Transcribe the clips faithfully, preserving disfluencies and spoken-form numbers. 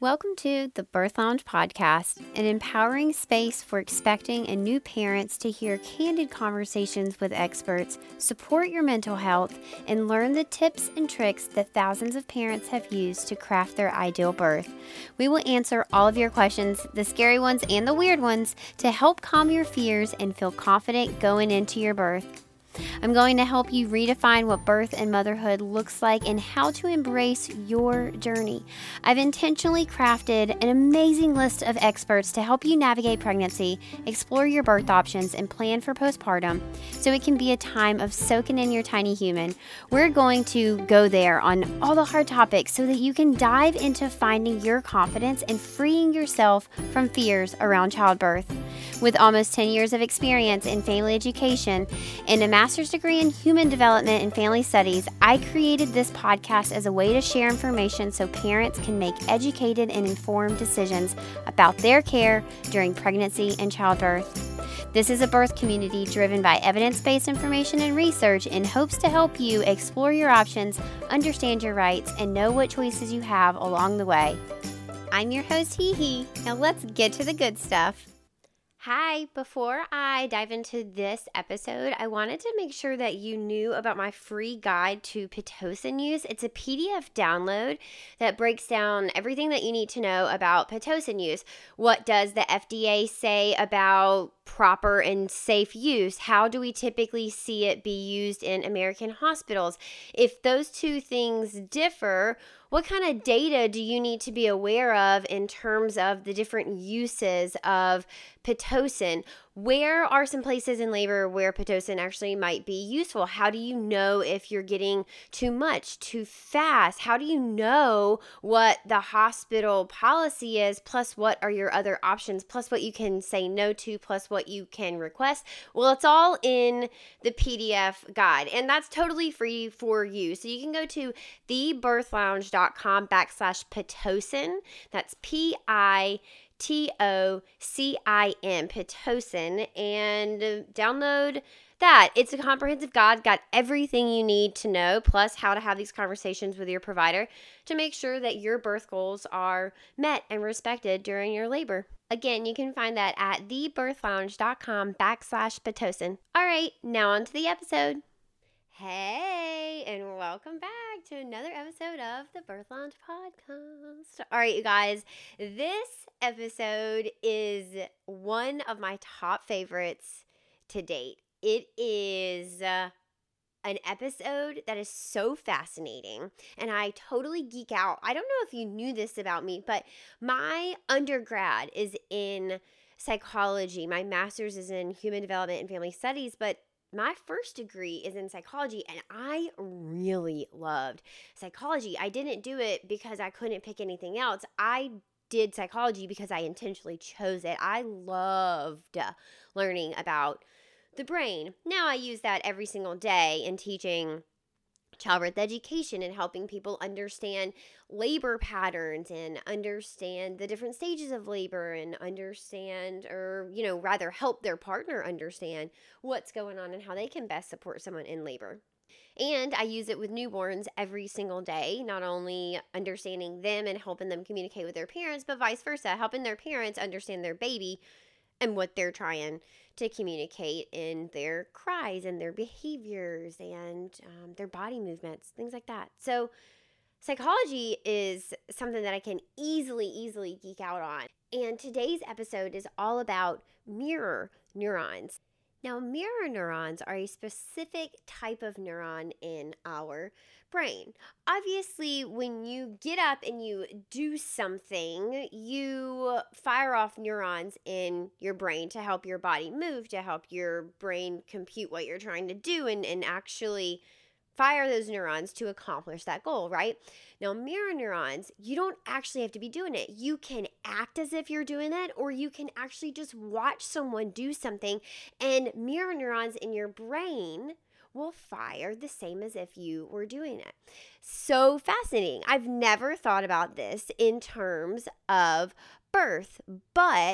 Welcome to the Birth Lounge Podcast, an empowering space for expecting and new parents to hear candid conversations with experts, support your mental health, and learn the tips and tricks that thousands of parents have used to craft their ideal birth. We will answer all of your questions, the scary ones and the weird ones, to help calm your fears and feel confident going into your birth. I'm going to help you redefine what birth and motherhood looks like and how to embrace your journey. I've intentionally crafted an amazing list of experts to help you navigate pregnancy, explore your birth options, and plan for postpartum so it can be a time of soaking in your tiny human. We're going to go there on all the hard topics so that you can dive into finding your confidence and freeing yourself from fears around childbirth. With almost ten years of experience in family education and a master's degree in human development and family studies, I created this podcast as a way to share information so parents can make educated and informed decisions about their care during pregnancy and childbirth. This is a birth community driven by evidence-based information and research in hopes to help you explore your options, understand your rights, and know what choices you have along the way. I'm your host, Hee Hee. Now let's get to the good stuff. Hi, before I dive into this episode, I wanted to make sure that you knew about my free guide to Pitocin use. It's a P D F download that breaks down everything that you need to know about Pitocin use. What does the F D A say about proper and safe use? How do we typically see it be used in American hospitals? If those two things differ, what kind of data do you need to be aware of in terms of the different uses of Pitocin? Where are some places in labor where Pitocin actually might be useful? How do you know if you're getting too much, too fast? How do you know what the hospital policy is, plus what are your other options, plus what you can say no to, plus what you can request? Well, it's all in the P D F guide, and that's totally free for you. So you can go to thebirthlounge.com backslash Pitocin. That's P I T O C I N, Pitocin, and download that. It's a comprehensive guide, got everything you need to know, plus how to have these conversations with your provider to make sure that your birth goals are met and respected during your labor. Again, you can find that at thebirthlounge.com backslash Pitocin. All right, now on to the episode. Hey, and welcome back to another episode of the Birth Lounge Podcast. All right, you guys, this episode is one of my top favorites to date. It is uh, an episode that is so fascinating, and I totally geek out. I don't know if you knew this about me, but my undergrad is in psychology. My master's is in human development and family studies, but my first degree is in psychology, and I really loved psychology. I didn't do it because I couldn't pick anything else. I did psychology because I intentionally chose it. I loved learning about the brain. Now I use that every single day in teaching childbirth education and helping people understand labor patterns and understand the different stages of labor and understand, or, you know, rather help their partner understand what's going on and how they can best support someone in labor. And I use it with newborns every single day, not only understanding them and helping them communicate with their parents, but vice versa, helping their parents understand their baby and what they're trying to communicate in their cries and their behaviors and um, their body movements, things like that. So psychology is something that I can easily, easily geek out on. And today's episode is all about mirror neurons. Now, mirror neurons are a specific type of neuron in our brain. Obviously, when you get up and you do something, you fire off neurons in your brain to help your body move, to help your brain compute what you're trying to do and, and actually fire those neurons to accomplish that goal, right? Now, mirror neurons, you don't actually have to be doing it. You can act as if you're doing it, or you can actually just watch someone do something, and mirror neurons in your brain will fire the same as if you were doing it. So fascinating. I've never thought about this in terms of birth, but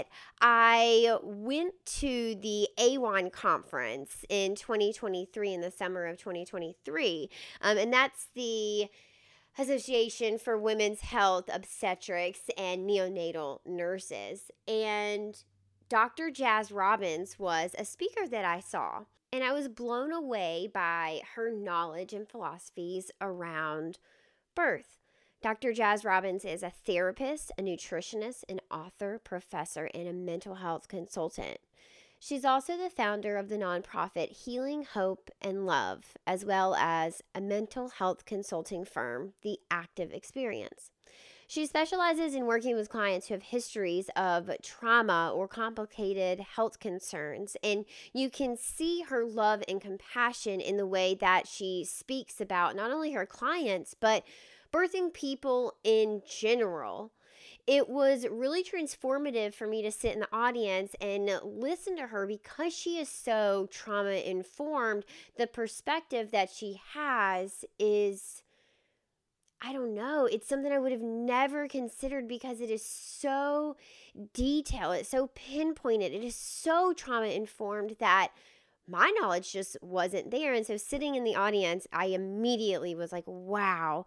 I went to the A W A N conference in twenty twenty-three, in the summer of twenty twenty-three, um, and that's the Association for Women's Health Obstetrics and Neonatal Nurses. And Doctor Jazz Robbins was a speaker that I saw. And I was blown away by her knowledge and philosophies around birth. Doctor Jazz Robbins is a therapist, a nutritionist, an author, professor, and a mental health consultant. She's also the founder of the nonprofit Healing, Hope, and Love, as well as a mental health consulting firm, The Active Experience. She specializes in working with clients who have histories of trauma or complicated health concerns, and you can see her love and compassion in the way that she speaks about not only her clients, but birthing people in general. It was really transformative for me to sit in the audience and listen to her because she is so trauma informed. The perspective that she has is, I don't know, it's something I would have never considered because it is so detailed, it's so pinpointed, it is so trauma informed that my knowledge just wasn't there. And so sitting in the audience, I immediately was like, wow,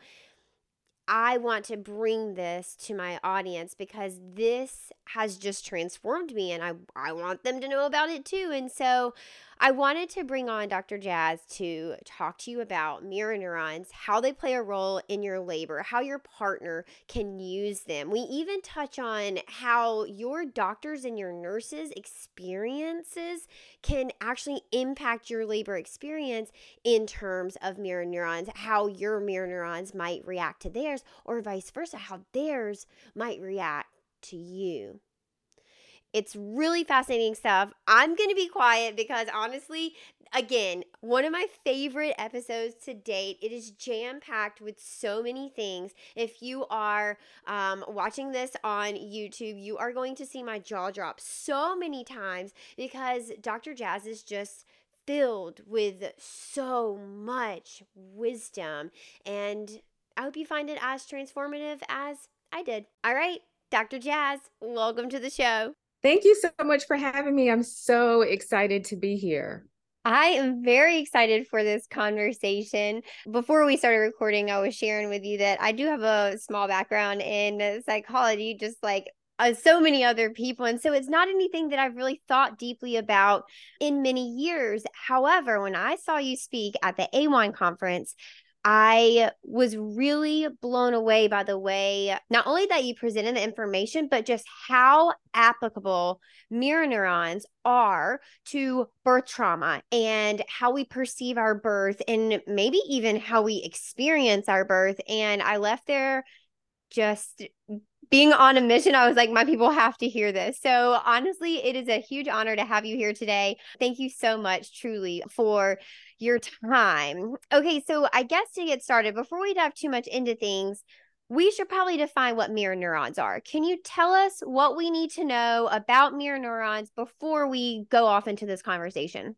I want to bring this to my audience because this has just transformed me, and I, I want them to know about it too. And so I wanted to bring on Doctor Jazz to talk to you about mirror neurons, how they play a role in your labor, how your partner can use them. We even touch on how your doctors and your nurses' experiences can actually impact your labor experience in terms of mirror neurons, how your mirror neurons might react to theirs, or vice versa, how theirs might react to you. It's really fascinating stuff. I'm going to be quiet because honestly, again, one of my favorite episodes to date. It is jam-packed with so many things. If you are um, watching this on YouTube, you are going to see my jaw drop so many times because Doctor Jazz is just filled with so much wisdom. And I hope you find it as transformative as I did. All right, Doctor Jazz, welcome to the show. Thank you so much for having me. I'm so excited to be here. I am very excited for this conversation. Before we started recording, I was sharing with you that I do have a small background in psychology, just like uh, so many other people. And so it's not anything that I've really thought deeply about in many years. However, when I saw you speak at the A one conference, I was really blown away by the way, not only that you presented the information, but just how applicable mirror neurons are to birth trauma and how we perceive our birth and maybe even how we experience our birth. And I left there just being on a mission. I was like, my people have to hear this. So honestly, it is a huge honor to have you here today. Thank you so much, truly, for your time. Okay, so I guess to get started, before we dive too much into things, we should probably define what mirror neurons are. Can you tell us what we need to know about mirror neurons before we go off into this conversation?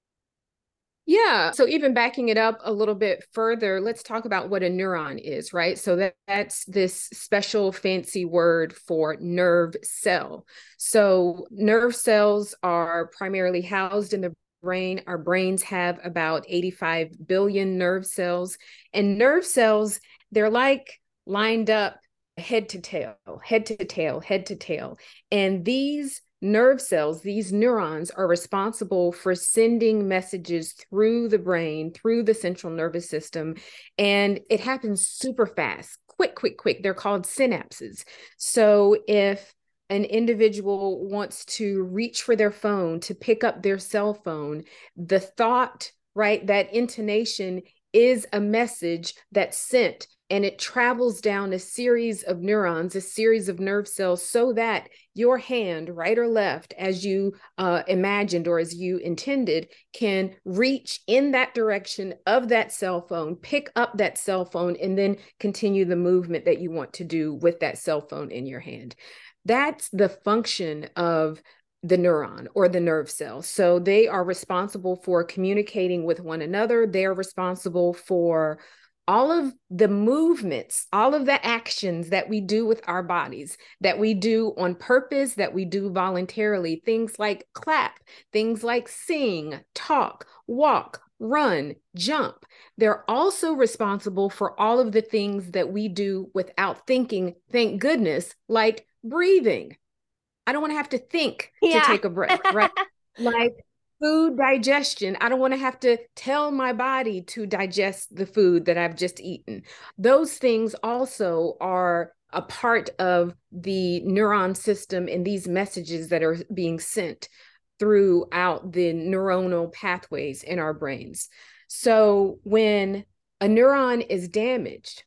Yeah. So even backing it up a little bit further, let's talk about what a neuron is, right? So that, that's this special fancy word for nerve cell. So nerve cells are primarily housed in the brain. Our brains have about eighty-five billion nerve cells, and nerve cells, they're like lined up head to tail, head to tail, head to tail. And these nerve cells, these neurons, are responsible for sending messages through the brain, through the central nervous system. And it happens super fast, quick, quick, quick. They're called synapses. So if an individual wants to reach for their phone, to pick up their cell phone, the thought, right, that intonation is a message that's sent, and it travels down a series of neurons, a series of nerve cells, so that your hand, right or left, as you uh, imagined or as you intended, can reach in that direction of that cell phone, pick up that cell phone, and then continue the movement that you want to do with that cell phone in your hand. That's the function of the neuron or the nerve cell. So they are responsible for communicating with one another. They're responsible for all of the movements, all of the actions that we do with our bodies, that we do on purpose, that we do voluntarily, things like clap, things like sing, talk, walk, run, jump. They're also responsible for all of the things that we do without thinking, thank goodness, like breathing. I don't want to have to think to Yeah. take a breath, right? Like food digestion. I don't want to have to tell my body to digest the food that I've just eaten. Those things also are a part of the neuron system and these messages that are being sent throughout the neuronal pathways in our brains. So when a neuron is damaged,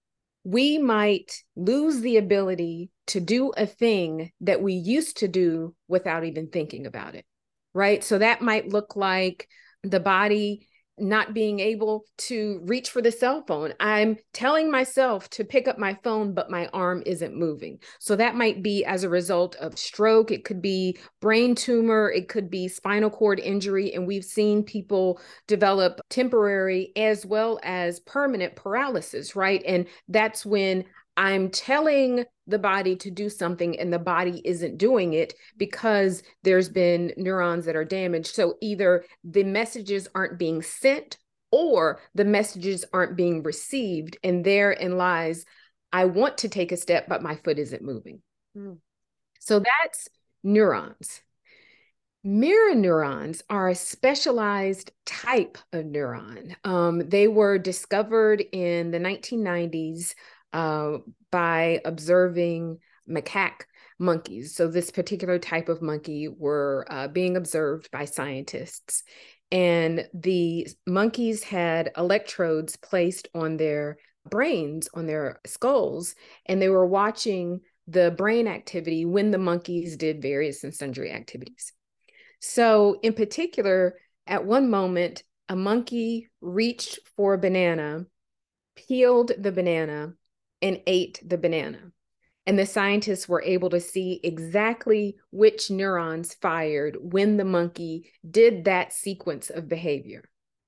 we might lose the ability to do a thing that we used to do without even thinking about it, right? So that might look like the body not being able to reach for the cell phone. I'm telling myself to pick up my phone, but my arm isn't moving. So that might be as a result of stroke. It could be brain tumor. It could be spinal cord injury. And we've seen people develop temporary as well as permanent paralysis, right? And that's when I'm telling the body to do something and the body isn't doing it because there's been neurons that are damaged. So either the messages aren't being sent or the messages aren't being received. And therein lies, I want to take a step, but my foot isn't moving. Mm. So that's neurons. Mirror neurons are a specialized type of neuron. Um, they were discovered in the nineteen nineties uh, by observing macaque monkeys. So this particular type of monkey were uh, being observed by scientists. And the monkeys had electrodes placed on their brains, on their skulls, and they were watching the brain activity when the monkeys did various and sundry activities. So in particular, at one moment, a monkey reached for a banana, peeled the banana, and ate the banana. And the scientists were able to see exactly which neurons fired when the monkey did that sequence of behavior.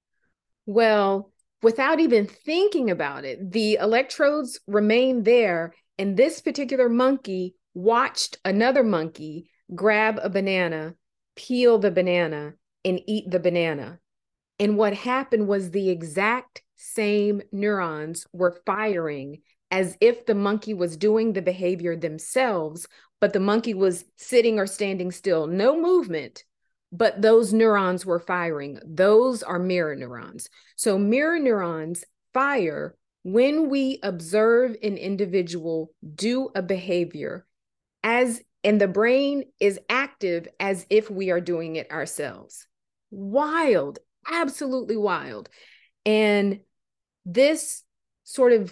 Well, without even thinking about it, the electrodes remained there, and this particular monkey watched another monkey grab a banana, peel the banana, and eat the banana. And what happened was the exact same neurons were firing as if the monkey was doing the behavior themselves, but the monkey was sitting or standing still, no movement, but those neurons were firing. Those are mirror neurons. So mirror neurons fire when we observe an individual do a behavior as and the brain is active as if we are doing it ourselves. Wild, absolutely wild. And this sort of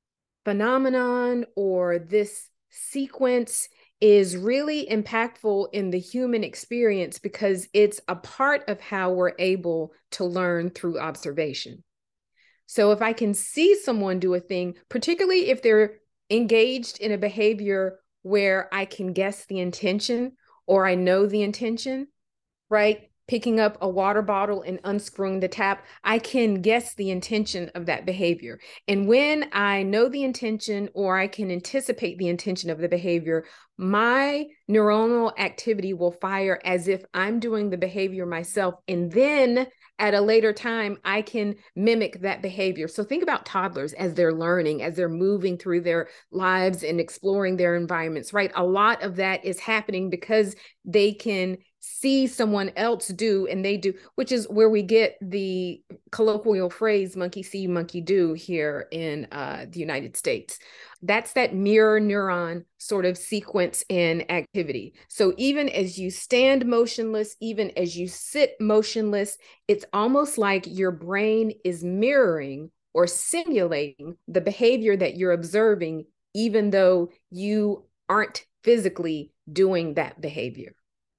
phenomenon or this sequence is really impactful in the human experience because it's a part of how we're able to learn through observation. So if I can see someone do a thing, particularly if they're engaged in a behavior where I can guess the intention or I know the intention, right? Picking up a water bottle and unscrewing the tap, I can guess the intention of that behavior. And when I know the intention or I can anticipate the intention of the behavior, my neuronal activity will fire as if I'm doing the behavior myself. And then at a later time, I can mimic that behavior. So think about toddlers as they're learning, as they're moving through their lives and exploring their environments, right? A lot of that is happening because they can see someone else do and they do, which is where we get the colloquial phrase monkey see, monkey do here in uh, the United States. That's that mirror neuron sort of sequence and activity. So even as you stand motionless, even as you sit motionless, it's almost like your brain is mirroring or simulating the behavior that you're observing, even though you aren't physically doing that behavior.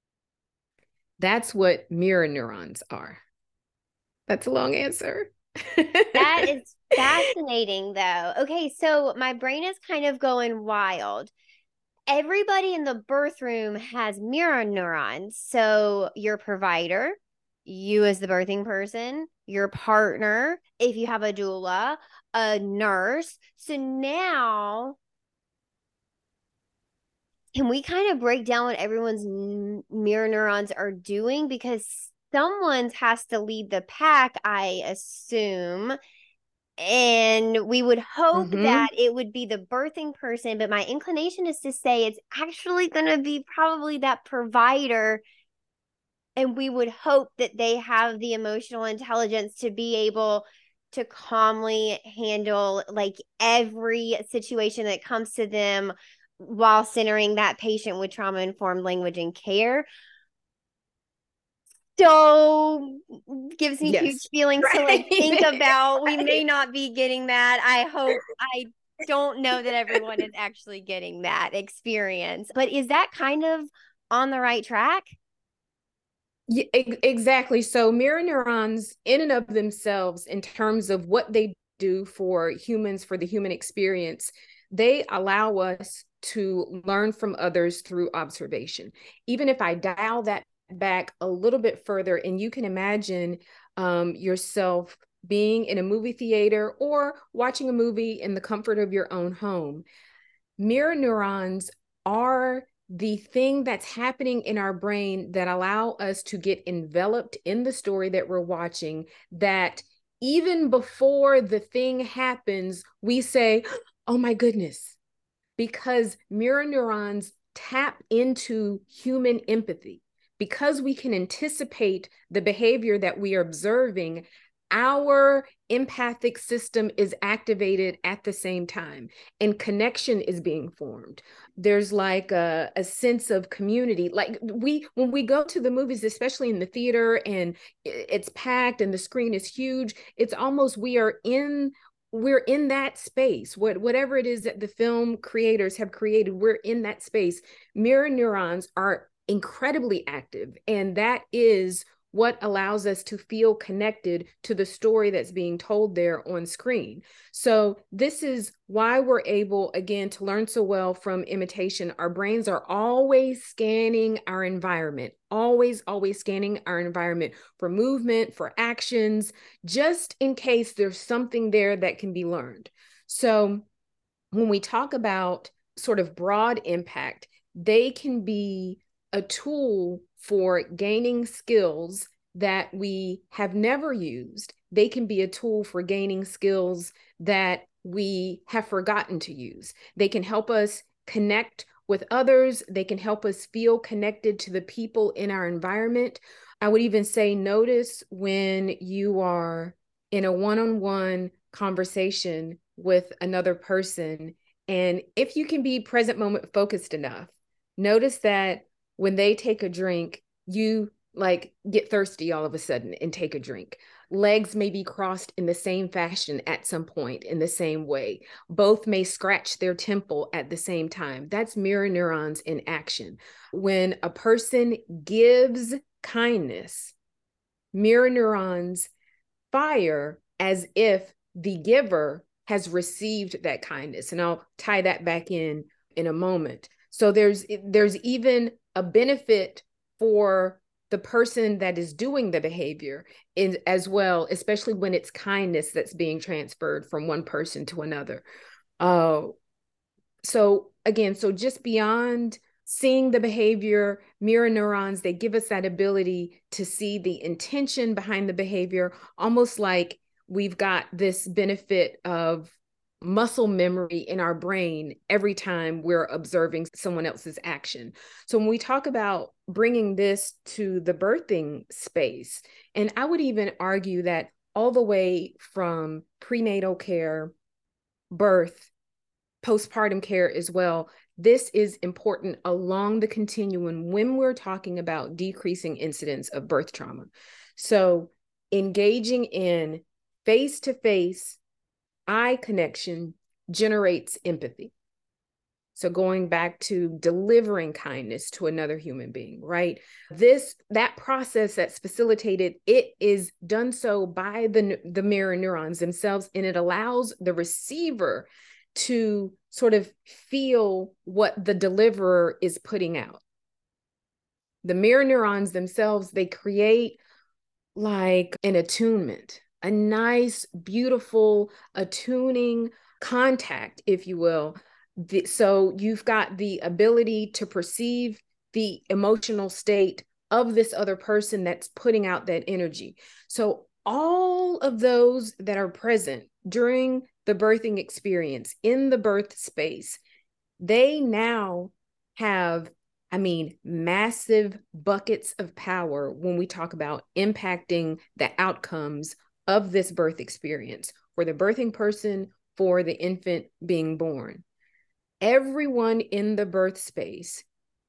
That's what mirror neurons are. That's a long answer. That is fascinating, though. Okay, so my brain is kind of going wild. Everybody in the birth room has mirror neurons. So your provider, you as the birthing person, your partner, if you have a doula, a nurse. So now, can we kind of break down what everyone's mirror neurons are doing? Because someone's has to lead the pack, I assume. And we would hope Mm-hmm. that it would be the birthing person, but my inclination is to say it's actually going to be probably that provider. And we would hope that they have the emotional intelligence to be able to calmly handle like every situation that comes to them while centering that patient with trauma informed language and care. So gives me Yes. huge feelings right. to like think about. We right. may not be getting that. I hope. I don't know that everyone is actually getting that experience, but is that kind of on the right track? Yeah, exactly. So mirror neurons in and of themselves, in terms of what they do for humans, for the human experience, they allow us to learn from others through observation. Even if I dial that back a little bit further, and you can imagine um, yourself being in a movie theater or watching a movie in the comfort of your own home, mirror neurons are the thing that's happening in our brain that allow us to get enveloped in the story that we're watching, that even before the thing happens, we say, oh my goodness, because mirror neurons tap into human empathy. Because we can anticipate the behavior that we are observing, our empathic system is activated at the same time, and connection is being formed. There's like a, a sense of community. Like we, when we go to the movies, especially in the theater, and it's packed and the screen is huge, it's almost we are in we're in that space. What, whatever it is that the film creators have created, we're in that space. Mirror neurons are incredibly active, and that is what allows us to feel connected to the story that's being told there on screen. So this is why we're able, again, to learn so well from imitation. Our brains are always scanning our environment, always, always scanning our environment for movement, for actions, just in case there's something there that can be learned. So when we talk about sort of broad impact, they can be a tool for gaining skills that we have never used. They can be a tool for gaining skills that we have forgotten to use. They can help us connect with others. They can help us feel connected to the people in our environment. I would even say, notice when you are in a one-on-one conversation with another person, and if you can be present moment focused enough, notice that when they take a drink, you like get thirsty all of a sudden and take a drink. Legs may be crossed in the same fashion at some point, in the same way. Both may scratch their temple at the same time. That's mirror neurons in action. When a person gives kindness, mirror neurons fire as if the giver has received that kindness. And I'll tie that back in in a moment. So there's there's even a benefit for the person that is doing the behavior in, as well, especially when it's kindness that's being transferred from one person to another. Uh, so again, so just beyond seeing the behavior, mirror neurons, they give us that ability to see the intention behind the behavior, almost like we've got this benefit of muscle memory in our brain every time we're observing someone else's action. So when we talk about bringing this to the birthing space, and I would even argue that all the way from prenatal care, birth, postpartum care as well, this is important along the continuum when we're talking about decreasing incidence of birth trauma. So engaging in face-to-face eye connection generates empathy. So going back to delivering kindness to another human being, right? This, that process that's facilitated, it is done so by the, the mirror neurons themselves, and it allows the receiver to sort of feel what the deliverer is putting out. The mirror neurons themselves, they create like an attunement, a nice, beautiful attuning contact, if you will. The, so you've got the ability to perceive the emotional state of this other person that's putting out that energy. So all of those that are present during the birthing experience in the birth space, they now have, I mean, massive buckets of power when we talk about impacting the outcomes of this birth experience for the birthing person, for the infant being born. Everyone in the birth space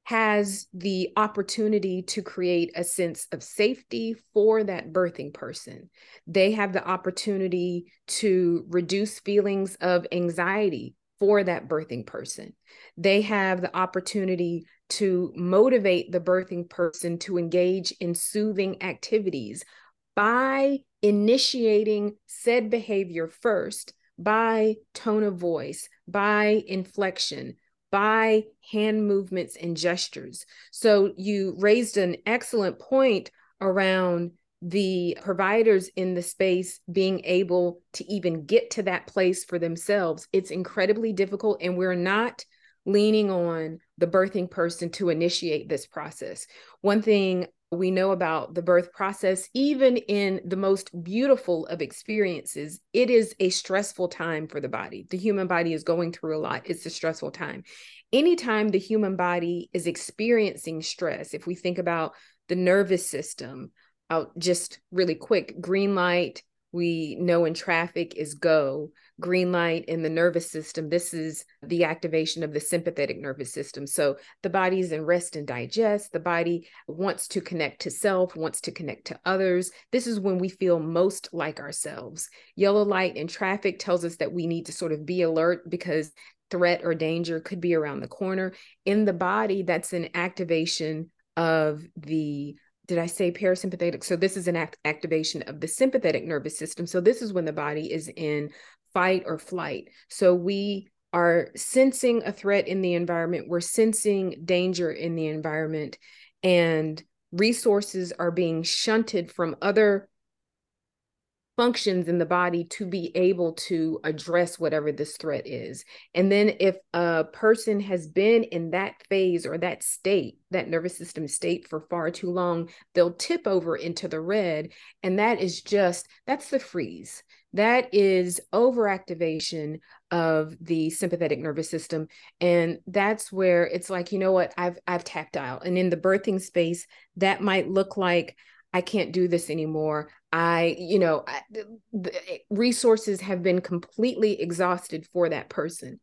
has the opportunity to create a sense of safety for that birthing person. They have the opportunity to reduce feelings of anxiety for that birthing person. They have the opportunity to motivate the birthing person to engage in soothing activities by initiating said behavior first, by tone of voice, by inflection, by hand movements and gestures. So you raised an excellent point around the providers in the space being able to even get to that place for themselves. It's incredibly difficult, and we're not leaning on the birthing person to initiate this process. One thing we know about the birth process, even in the most beautiful of experiences, it is a stressful time for the body. The human body is going through a lot. It's a stressful time. Anytime the human body is experiencing stress, if we think about the nervous system, I'll just really quick, green light, we know in traffic is go. Green light in the nervous system, this is the activation of the sympathetic nervous system. So the body's in rest and digest. The body wants to connect to self, wants to connect to others. This is when we feel most like ourselves. Yellow light in traffic tells us that we need to sort of be alert because threat or danger could be around the corner. In the body, that's an activation of the Did I say parasympathetic? So this is an act activation of the sympathetic nervous system. So this is when the body is in fight or flight. So we are sensing a threat in the environment. We're sensing danger in the environment, and resources are being shunted from other functions in the body to be able to address whatever this threat is. And then if a person has been in that phase or that state, that nervous system state for far too long, they'll tip over into the red. And that is just, that's the freeze. That is overactivation of the sympathetic nervous system. And that's where it's like, you know what, I've, I've tapped out. And in the birthing space, that might look like, I can't do this anymore. I, you know, I, the resources have been completely exhausted for that person.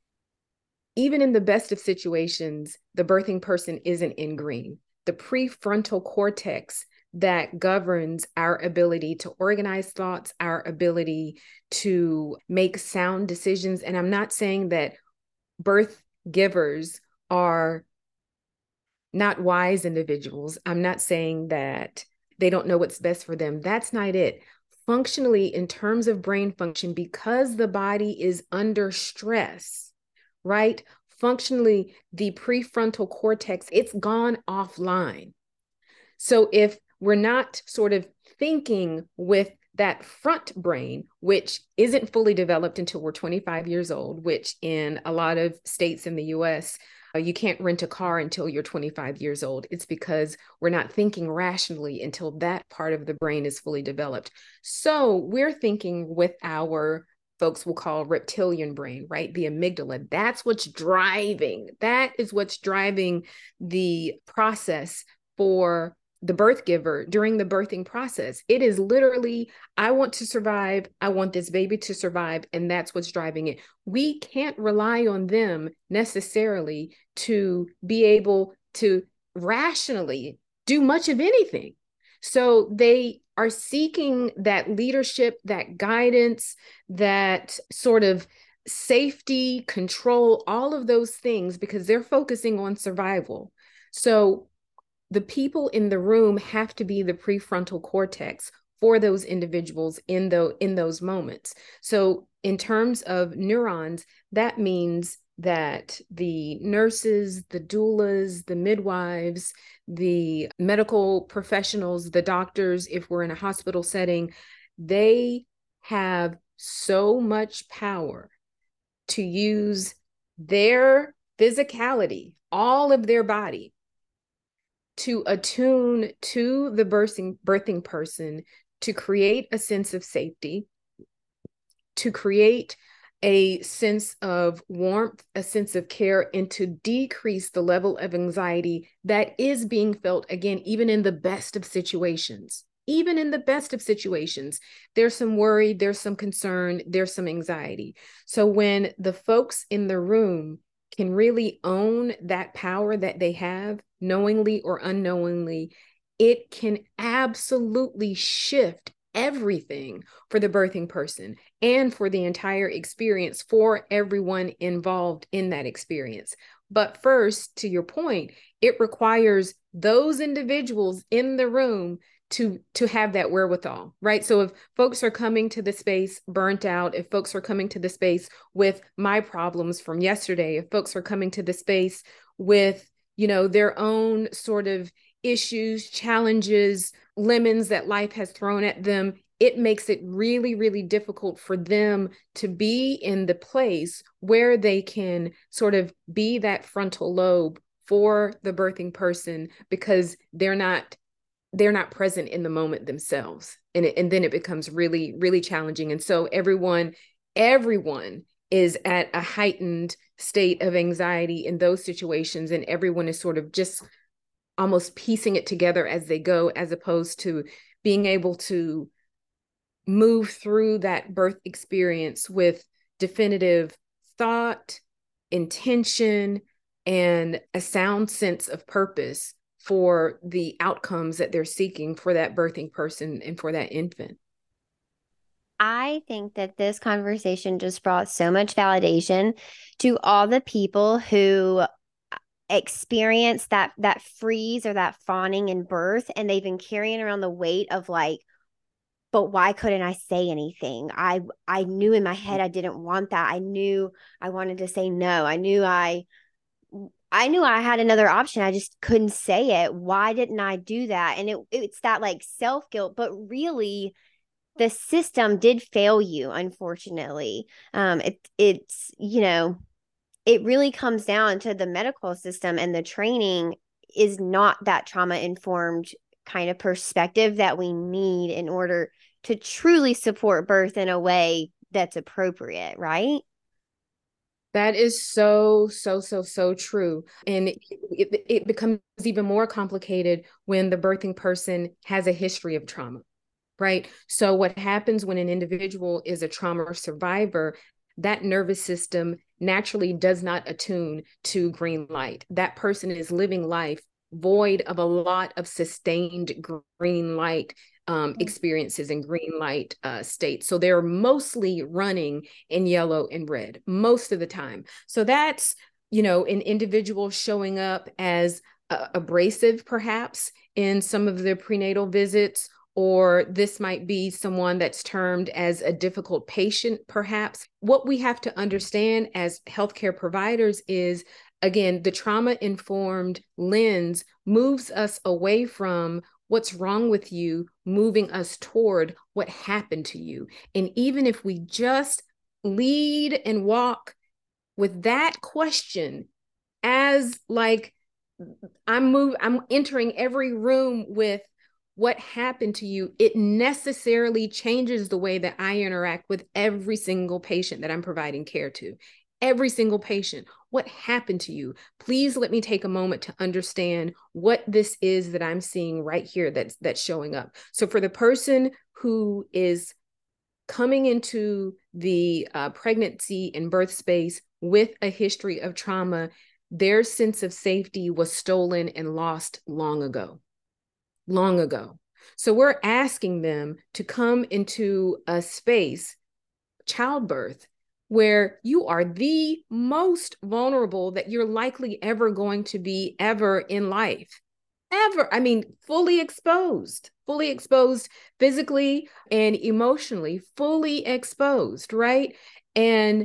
Even in the best of situations, the birthing person isn't in green. The prefrontal cortex that governs our ability to organize thoughts, our ability to make sound decisions. And I'm not saying that birth givers are not wise individuals. I'm not saying that they don't know what's best for them. That's not it. Functionally, in terms of brain function, because the body is under stress, right? Functionally, the prefrontal cortex, it's gone offline. So if we're not sort of thinking with that front brain, which isn't fully developed until we're twenty-five years old, which in a lot of states in the U S, uh, you can't rent a car until you're twenty-five years old. It's because we're not thinking rationally until that part of the brain is fully developed. So we're thinking with our, folks will call reptilian brain, right? The amygdala. That's what's driving. That is what's driving the process for the birth giver during the birthing process. It is literally, I want to survive. I want this baby to survive. And that's what's driving it. We can't rely on them necessarily to be able to rationally do much of anything. So they are seeking that leadership, that guidance, that sort of safety, control, all of those things, because they're focusing on survival. So the people in the room have to be the prefrontal cortex for those individuals in, the, in those moments. So in terms of neurons, that means that the nurses, the doulas, the midwives, the medical professionals, the doctors, if we're in a hospital setting, they have so much power to use their physicality, all of their body, to attune to the birthing, birthing person, to create a sense of safety, to create a sense of warmth, a sense of care, and to decrease the level of anxiety that is being felt, again, even in the best of situations. Even in the best of situations, there's some worry, there's some concern, there's some anxiety. So when the folks in the room can really own that power that they have, knowingly or unknowingly, it can absolutely shift everything for the birthing person and for the entire experience for everyone involved in that experience. But first, to your point, it requires those individuals in the room to to have that wherewithal, right? So if folks are coming to the space burnt out, if folks are coming to the space with my problems from yesterday, if folks are coming to the space with, you know, their own sort of issues, challenges, lemons that life has thrown at them, it makes it really, really difficult for them to be in the place where they can sort of be that frontal lobe for the birthing person, because they're not they're not present in the moment themselves. And, it, and then it becomes really, really challenging. And so everyone, everyone is at a heightened state of anxiety in those situations. And everyone is sort of just almost piecing it together as they go, as opposed to being able to move through that birth experience with definitive thought, intention, and a sound sense of purpose for the outcomes that they're seeking for that birthing person and for that infant. I think that this conversation just brought so much validation to all the people who experience that that freeze or that fawning in birth, and they've been carrying around the weight of like, but why couldn't I say anything? I I knew in my head I didn't want that. I knew I wanted to say no. I knew I I knew I had another option. I just couldn't say it. Why didn't I do that? And it it's that like self-guilt, but really the system did fail you, unfortunately. Um it it's, you know, it really comes down to the medical system, and the training is not that trauma informed kind of perspective that we need in order to truly support birth in a way that's appropriate, right? That is so, so, so, so true. And it, it, it becomes even more complicated when the birthing person has a history of trauma, right? So what happens when an individual is a trauma survivor, that nervous system naturally does not attune to green light. That person is living life void of a lot of sustained green light um, experiences and green light uh, states. So they're mostly running in yellow and red most of the time. So that's, you know, an individual showing up as uh, abrasive, perhaps, in some of their prenatal visits, or this might be someone that's termed as a difficult patient, perhaps. What we have to understand as healthcare providers is, again, the trauma-informed lens moves us away from what's wrong with you, moving us toward what happened to you. And even if we just lead and walk with that question as like, I'm move, I'm entering every room with what happened to you, it necessarily changes the way that I interact with every single patient that I'm providing care to. Every single patient. What happened to you? Please let me take a moment to understand what this is that I'm seeing right here that's that's showing up. So for the person who is coming into the uh, pregnancy and birth space with a history of trauma, their sense of safety was stolen and lost long ago. Long ago. So we're asking them to come into a space, childbirth, where you are the most vulnerable that you're likely ever going to be ever in life. Ever. I mean, fully exposed, fully exposed physically and emotionally, fully exposed, right? And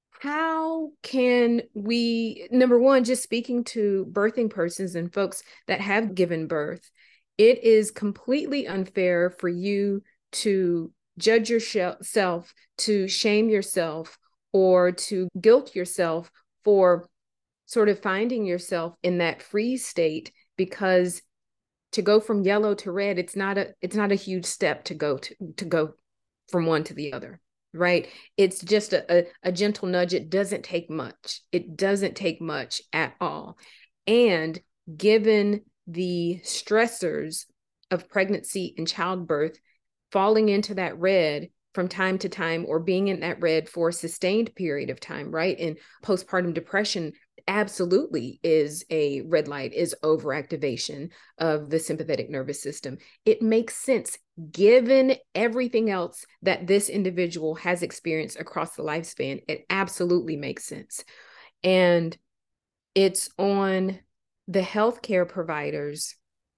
how can we, number one, just speaking to birthing persons and folks that have given birth, it is completely unfair for you to judge yourself, to shame yourself, or to guilt yourself for sort of finding yourself in that freeze state, because to go from yellow to red, it's not a it's not a huge step to go to to go from one to the other, right? It's just a, a, a gentle nudge. It doesn't take much. It doesn't take much at all. And given the stressors of pregnancy and childbirth, falling into that red from time to time, or being in that red for a sustained period of time, right? And postpartum depression absolutely is a red light, is overactivation of the sympathetic nervous system. It makes sense given everything else that this individual has experienced across the lifespan. It absolutely makes sense. And it's on the healthcare providers,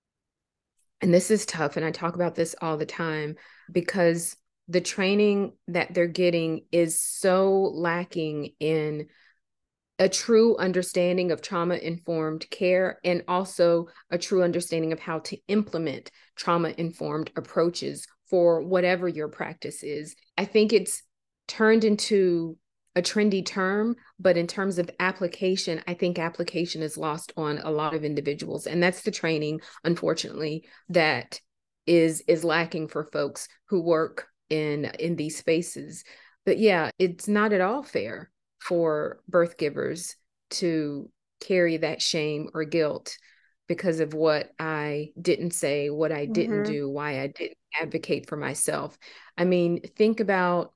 and this is tough, and I talk about this all the time, because the training that they're getting is so lacking in a true understanding of trauma-informed care, and also a true understanding of how to implement trauma-informed approaches for whatever your practice is. I think it's turned into a trendy term, but in terms of application, I think application is lost on a lot of individuals. And that's the training, unfortunately, that is is lacking for folks who work in in these spaces. But yeah, it's not at all fair for birth givers to carry that shame or guilt because of what I didn't say, what I didn't Mm-hmm. do, why I didn't advocate for myself. I mean, think about,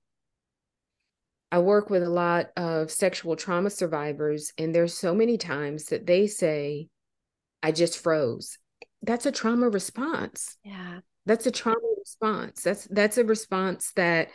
I work with a lot of sexual trauma survivors, and there's so many times that they say, I just froze. That's a trauma response. Yeah. That's a trauma response. That's that's a response that,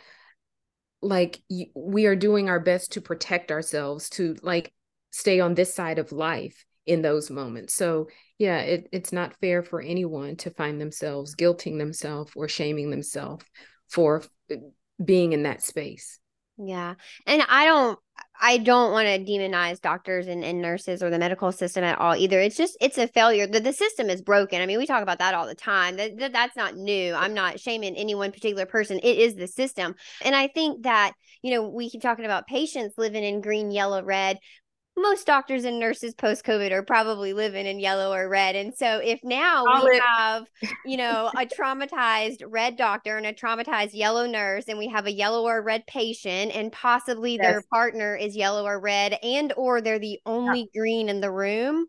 like, we are doing our best to protect ourselves, to like stay on this side of life in those moments. So yeah, it, it's not fair for anyone to find themselves guilting themselves or shaming themselves for being in that space. Yeah. And I don't I don't want to demonize doctors and, and nurses or the medical system at all either. It's just it's a failure. The, the system is broken. I mean, we talk about that all the time. That, that that's not new. I'm not shaming any one particular person. It is the system. And I think that, you know, we keep talking about patients living in green, yellow, red. Most doctors and nurses post COVID are probably living in yellow or red. And so if now Call we it. have, you know, a traumatized red doctor and a traumatized yellow nurse, and we have a yellow or red patient, and possibly their Yes. partner is yellow or red, and or they're the only green in the room.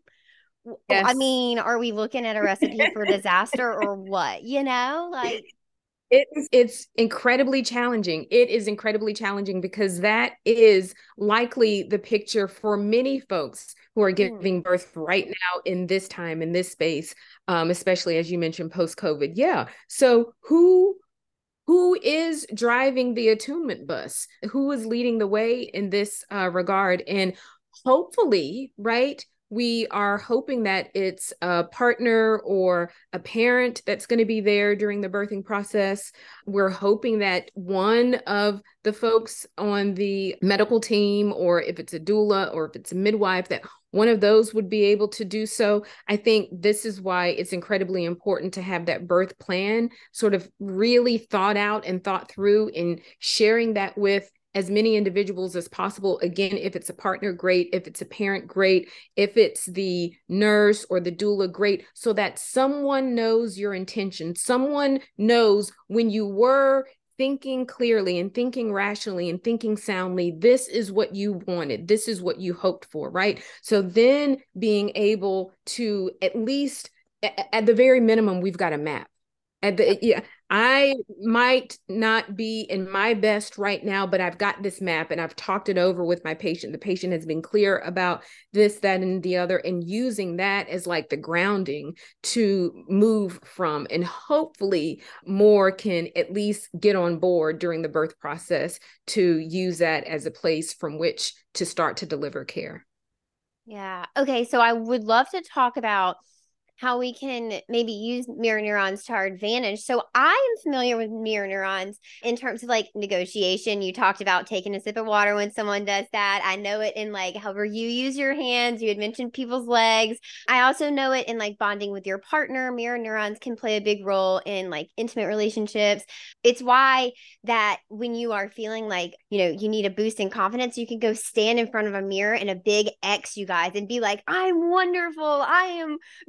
I Yes. mean, are we looking at a recipe for disaster or what? You know, like It is, it's incredibly challenging. It is incredibly challenging because that is likely the picture for many folks who are mm, giving birth right now in this time, in this space, um, especially as you mentioned, post-COVID. Yeah. So who who is driving the attunement bus? Who is leading the way in this uh, regard? And hopefully, right, we are hoping that it's a partner or a parent that's going to be there during the birthing process. We're hoping that one of the folks on the medical team, or if it's a doula or if it's a midwife, that one of those would be able to do so. I think this is why it's incredibly important to have that birth plan sort of really thought out and thought through, and sharing that with as many individuals as possible. Again, if it's a partner, great. If it's a parent, great. If it's the nurse or the doula, great. So that someone knows your intention. Someone knows when you were thinking clearly and thinking rationally and thinking soundly, this is what you wanted. This is what you hoped for, right? So then being able to, at least at the very minimum, we've got a map. At the, yeah, I might not be in my best right now, but I've got this map and I've talked it over with my patient. The patient has been clear about this, that, and the other, and using that as like the grounding to move from. And hopefully more can at least get on board during the birth process to use that as a place from which to start to deliver care. yeah. Okay, so I would love to talk about how we can maybe use mirror neurons to our advantage. So I am familiar with mirror neurons in terms of like negotiation. You talked about taking a sip of water when someone does that. I know it in like however you use your hands. You had mentioned people's legs. I also know it in like bonding with your partner. Mirror neurons can play a big role in like intimate relationships. It's why that when you are feeling like, you know, you need a boost in confidence, you can go stand in front of a mirror in a big X, you guys, and be like, I'm wonderful. I am great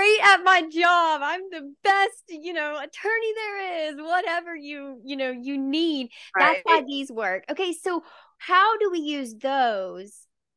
great at my job. I'm the best, you know, attorney there is, whatever you, you know, you need. That's Right. why these work. Okay. So how do we use those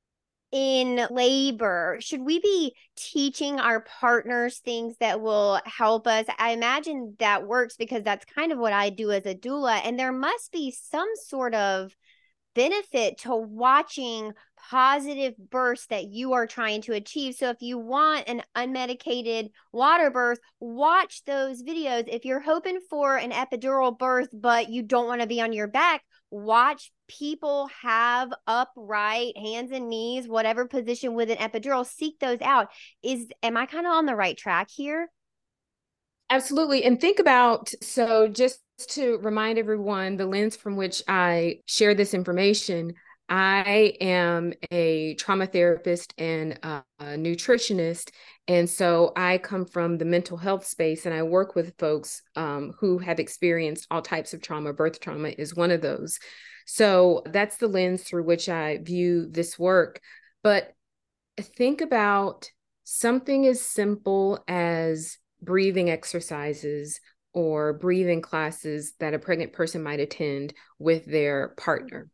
in labor? Should we be teaching our partners things that will help us? I imagine that works because that's kind of what I do as a doula. And there must be some sort of benefit to watching positive births that you are trying to achieve. So if you want an unmedicated water birth, watch those videos. If you're hoping for an epidural birth, but you don't want to be on your back, watch people have upright hands and knees, whatever position with an epidural. Seek those out. Is am I kind of on the right track here? Absolutely. And think about, so just to remind everyone, the lens from which I share this information, I am a trauma therapist and a, a nutritionist. And so I come from the mental health space, and I work with folks um, who have experienced all types of trauma. Birth trauma is one of those. So that's the lens through which I view this work. But think about something as simple as breathing exercises or breathing classes that a pregnant person might attend with their partner.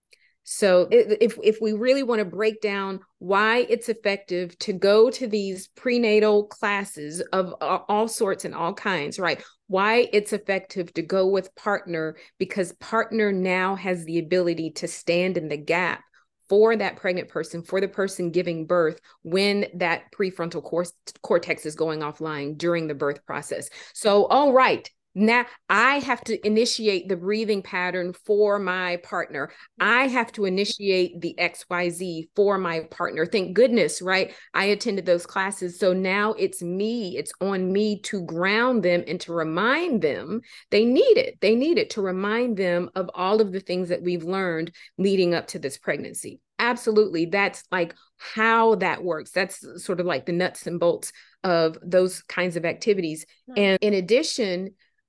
So if, if we really want to break down why it's effective to go to these prenatal classes of all sorts and all kinds, right? Why it's effective to go with partner, because partner now has the ability to stand in the gap for that pregnant person, for the person giving birth, when that prefrontal cor- cortex is going offline during the birth process. So, all right, now I have to initiate the breathing pattern for my partner. I have to initiate the X Y Z for my partner. Thank goodness, right? I attended those classes. So now it's me, it's on me to ground them and to remind them they need it. They need it to remind them of all of the things that we've learned leading up to this pregnancy. Absolutely. That's like how that works. That's sort of like the nuts and bolts of those kinds of activities. Nice. And in addition,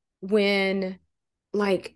when like,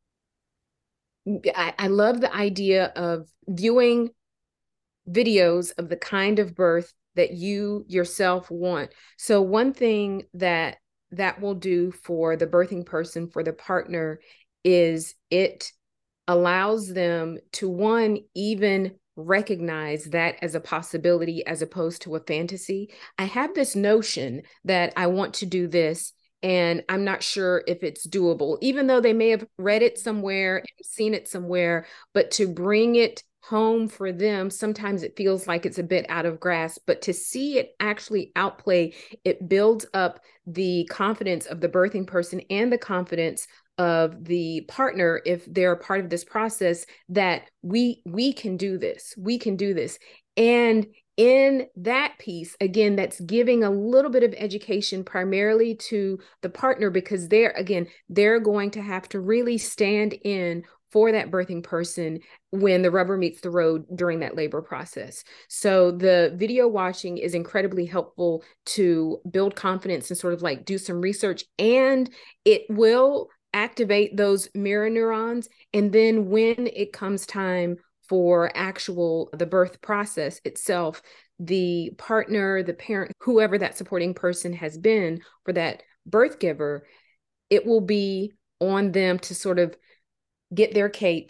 I, I love the idea of viewing videos of the kind of birth that you yourself want. So one thing that that will do for the birthing person, for the partner, is it allows them to, one, even recognize that as a possibility as opposed to a fantasy. I have this notion that I want to do this, and I'm not sure if it's doable, even though they may have read it somewhere and seen it somewhere. But to bring it home for them, sometimes it feels like it's a bit out of grasp, but to see it actually outplay, it builds up the confidence of the birthing person and the confidence of the partner, if they're a part of this process, that we we can do this, we can do this. And in that piece, again, that's giving a little bit of education primarily to the partner, because they're, again, they're going to have to really stand in for that birthing person when the rubber meets the road during that labor process. So the video watching is incredibly helpful to build confidence and sort of like do some research, and it will activate those mirror neurons. And then when it comes time for actual the birth process itself, the partner, the parent, whoever that supporting person has been for that birth giver, it will be on them to sort of get their cape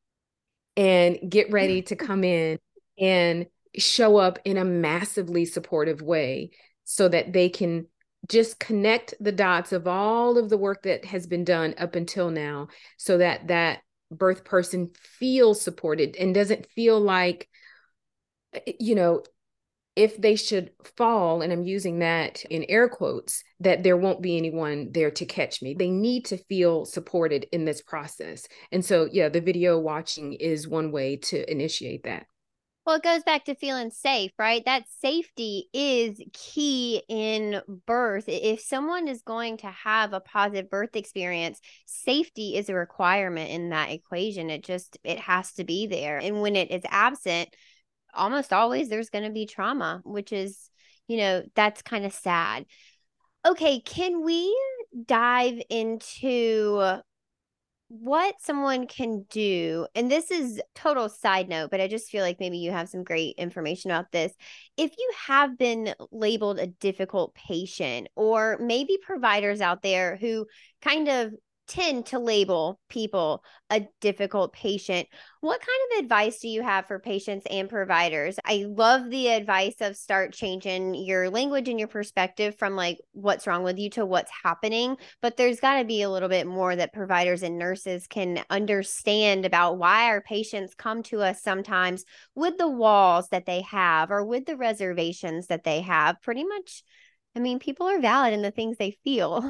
and get ready to come in and show up in a massively supportive way, so that they can just connect the dots of all of the work that has been done up until now, so that that birth person feels supported and doesn't feel like, you know, if they should fall, and I'm using that in air quotes, that there won't be anyone there to catch me. They need to feel supported in this process. And so, yeah, the video watching is one way to initiate that. Well, it goes back to feeling safe, right? That safety is key in birth. If someone is going to have a positive birth experience, safety is a requirement in that equation. It just, it has to be there. And when it is absent, almost always there's going to be trauma, which is, you know, that's kind of sad. Okay, can we dive into what someone can do, and this is total side note, but I just feel like maybe you have some great information about this. If you have been labeled a difficult patient, or maybe providers out there who kind of tend to label people a difficult patient, what kind of advice do you have for patients and providers? I love the advice of start changing your language and your perspective from like what's wrong with you to what's happening, but there's got to be a little bit more that providers and nurses can understand about why our patients come to us sometimes with the walls that they have or with the reservations that they have. Pretty much, I mean, people are valid in the things they feel.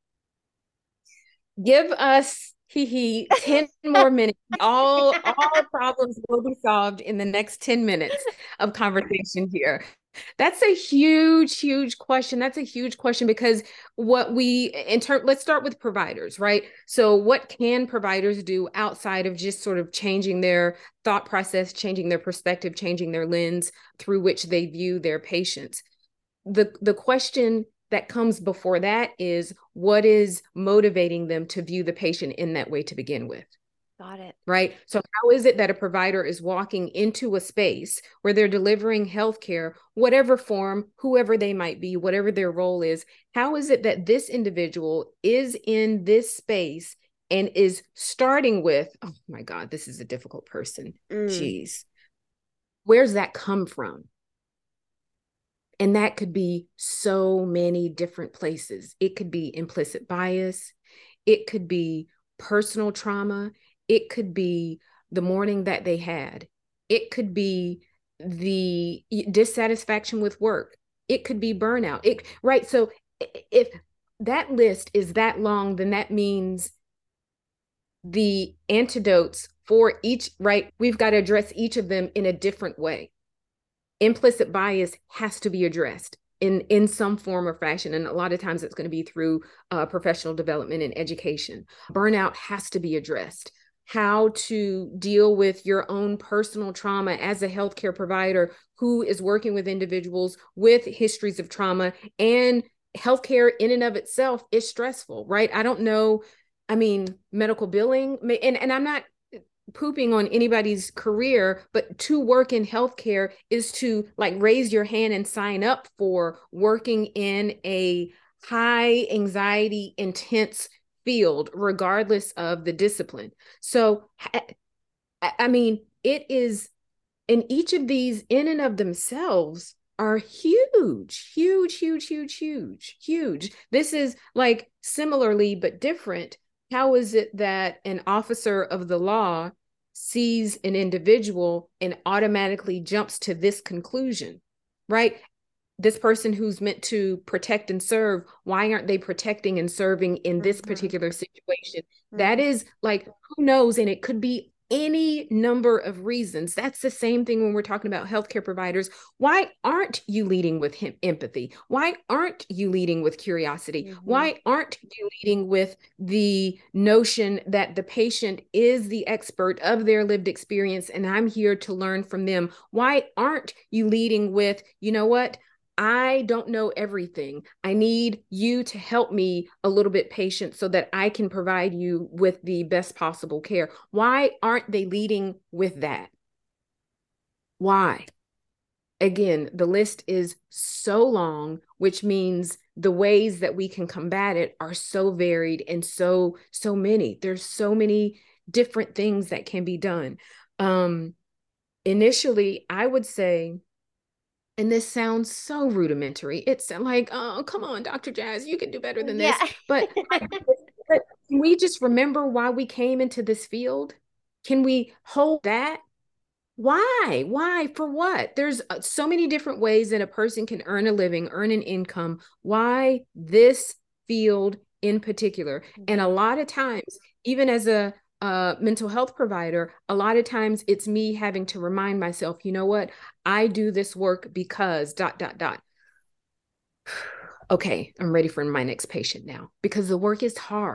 Give us hee hee ten more minutes. All all problems will be solved in the next ten minutes of conversation here. That's a huge, huge question. That's a huge question because what we in turn, let's start with providers, right? So what can providers do outside of just sort of changing their thought process, changing their perspective, changing their lens through which they view their patients? The the question that comes before that is, what is motivating them to view the patient in that way to begin with? Got it. Right. So how is it that a provider is walking into a space where they're delivering healthcare, whatever form, whoever they might be, whatever their role is? How is it that this individual is in this space and is starting with, oh my God, this is a difficult person. Mm. Jeez. Where's that come from? And that could be so many different places. It could be implicit bias. It could be personal trauma. It could be the morning that they had. It could be the dissatisfaction with work. It could be burnout. It, right. So if that list is that long, then that means the antidotes for each, right? We've got to address each of them in a different way. Implicit bias has to be addressed in, in some form or fashion. And a lot of times it's going to be through uh, professional development and education. Burnout has to be addressed. How to deal with your own personal trauma as a healthcare provider who is working with individuals with histories of trauma, and healthcare in and of itself is stressful, right? I don't know. I mean, medical billing, and, and I'm not pooping on anybody's career, but to work in healthcare is to like raise your hand and sign up for working in a high anxiety, intense field, regardless of the discipline. So, I mean, it is, and each of these in and of themselves are huge, huge, huge, huge, huge, huge. This is like similarly, but different. How is it that an officer of the law sees an individual and automatically jumps to this conclusion, right? This person who's meant to protect and serve, why aren't they protecting and serving in this mm-hmm. particular situation? Mm-hmm. That is like, who knows? And it could be any number of reasons. That's the same thing when we're talking about healthcare providers. Why aren't you leading with him, empathy? Why aren't you leading with curiosity? Mm-hmm. Why aren't you leading with the notion that the patient is the expert of their lived experience and I'm here to learn from them? Why aren't you leading with, you know what? I don't know everything. I need you to help me a little bit, patient, so that I can provide you with the best possible care. Why aren't they leading with that? Why? Again, the list is so long, which means the ways that we can combat it are so varied and so, so many. There's so many different things that can be done. Um, initially, I would say, and this sounds so rudimentary. It's like, oh, come on, Doctor Jazz, you can do better than yeah. this. But, but can we just remember why we came into this field? Can we hold that? Why? Why? For what? There's so many different ways that a person can earn a living, earn an income. Why this field in particular? Mm-hmm. And a lot of times, even as a Uh, mental health provider, a lot of times it's me having to remind myself, you know what, I do this work because dot, dot, dot. Okay, I'm ready for my next patient now because the work is hard.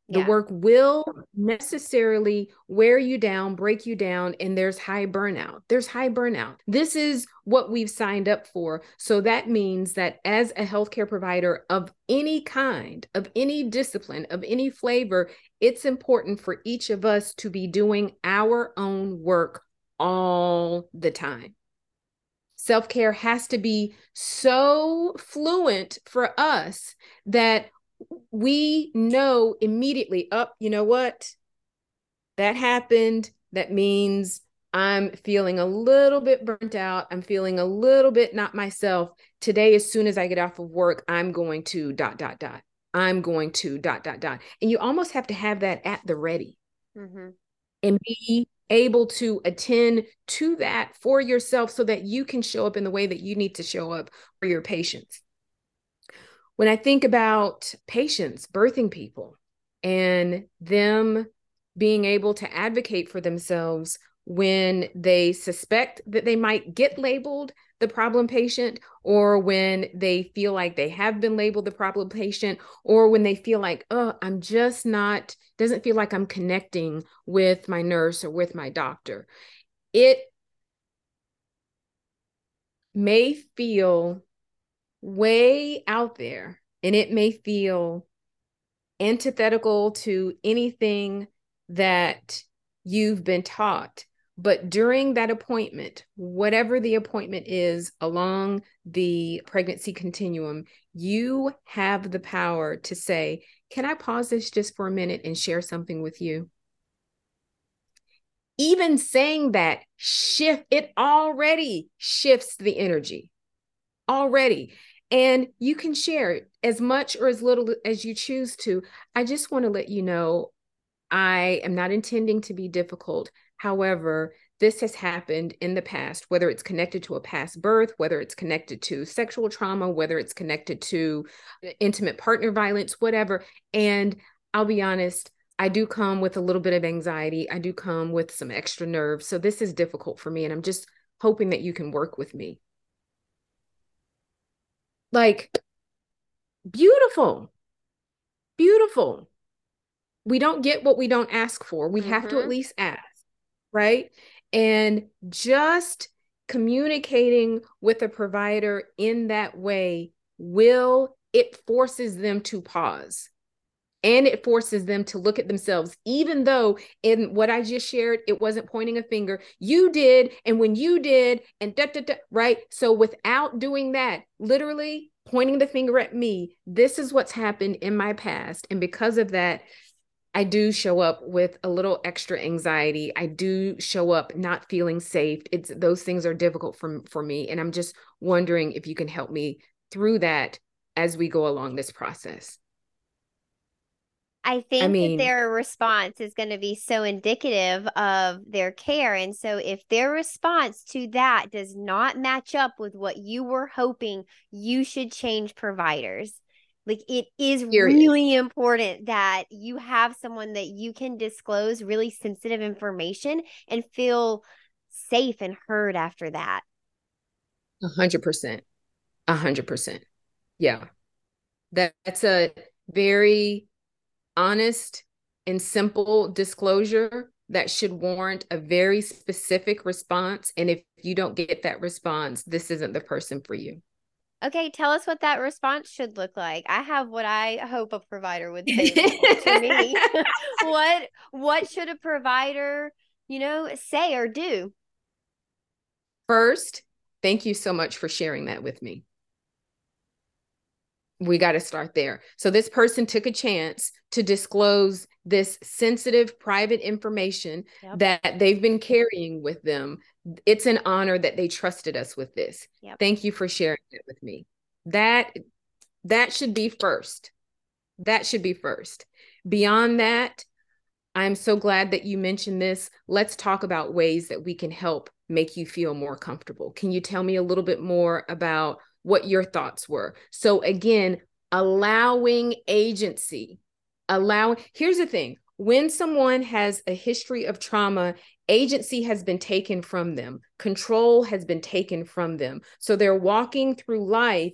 The Yeah. work will necessarily wear you down, break you down, and there's high burnout. There's high burnout. This is what we've signed up for. So that means that as a healthcare provider of any kind, of any discipline, of any flavor, it's important for each of us to be doing our own work all the time. Self-care has to be so fluent for us that we know immediately, up, oh, you know what? That happened. That means I'm feeling a little bit burnt out. I'm feeling a little bit not myself. Today, as soon as I get off of work, I'm going to dot, dot, dot. I'm going to dot, dot, dot. And you almost have to have that at the ready mm-hmm. and be able to attend to that for yourself so that you can show up in the way that you need to show up for your patients. When I think about patients, birthing people, and them being able to advocate for themselves when they suspect that they might get labeled the problem patient, or when they feel like they have been labeled the problem patient, or when they feel like, oh, I'm just not, doesn't feel like I'm connecting with my nurse or with my doctor. It may feel way out there, and it may feel antithetical to anything that you've been taught. But during that appointment, whatever the appointment is along the pregnancy continuum, you have the power to say, can I pause this just for a minute and share something with you? Even saying that shift, it already shifts the energy already. And you can share it as much or as little as you choose to. I just want to let you know, I am not intending to be difficult. However, this has happened in the past, whether it's connected to a past birth, whether it's connected to sexual trauma, whether it's connected to intimate partner violence, whatever. And I'll be honest, I do come with a little bit of anxiety. I do come with some extra nerves. So this is difficult for me. And I'm just hoping that you can work with me. Like, beautiful, beautiful. We don't get what we don't ask for. We mm-hmm. have to at least ask, right? And just communicating with a provider in that way will, it forces them to pause. And it forces them to look at themselves, even though in what I just shared, it wasn't pointing a finger. You did, and when you did, and da, da, da, right? So without doing that, literally pointing the finger at me, this is what's happened in my past. And because of that, I do show up with a little extra anxiety. I do show up not feeling safe. It's, those things are difficult for, for me. And I'm just wondering if you can help me through that as we go along this process. I think I mean, that their response is going to be so indicative of their care. And so if their response to that does not match up with what you were hoping, you should change providers. Like, it is Period. really important that you have someone that you can disclose really sensitive information and feel safe and heard after that. A hundred percent. A hundred percent. Yeah. That, that's a very honest and simple disclosure that should warrant a very specific response. And if you don't get that response, this isn't the person for you. Okay, tell us what that response should look like. I have what I hope a provider would say to me. What what should a provider, you know, say or do? First, thank you so much for sharing that with me. We got to start there. So this person took a chance to disclose this sensitive private information yep. that they've been carrying with them. It's an honor that they trusted us with this. Yep. Thank you for sharing it with me. That, that should be first. That should be first. Beyond that, I'm so glad that you mentioned this. Let's talk about ways that we can help make you feel more comfortable. Can you tell me a little bit more about what your thoughts were? So again, allowing agency, allowing, here's the thing. When someone has a history of trauma, agency has been taken from them. Control has been taken from them. So they're walking through life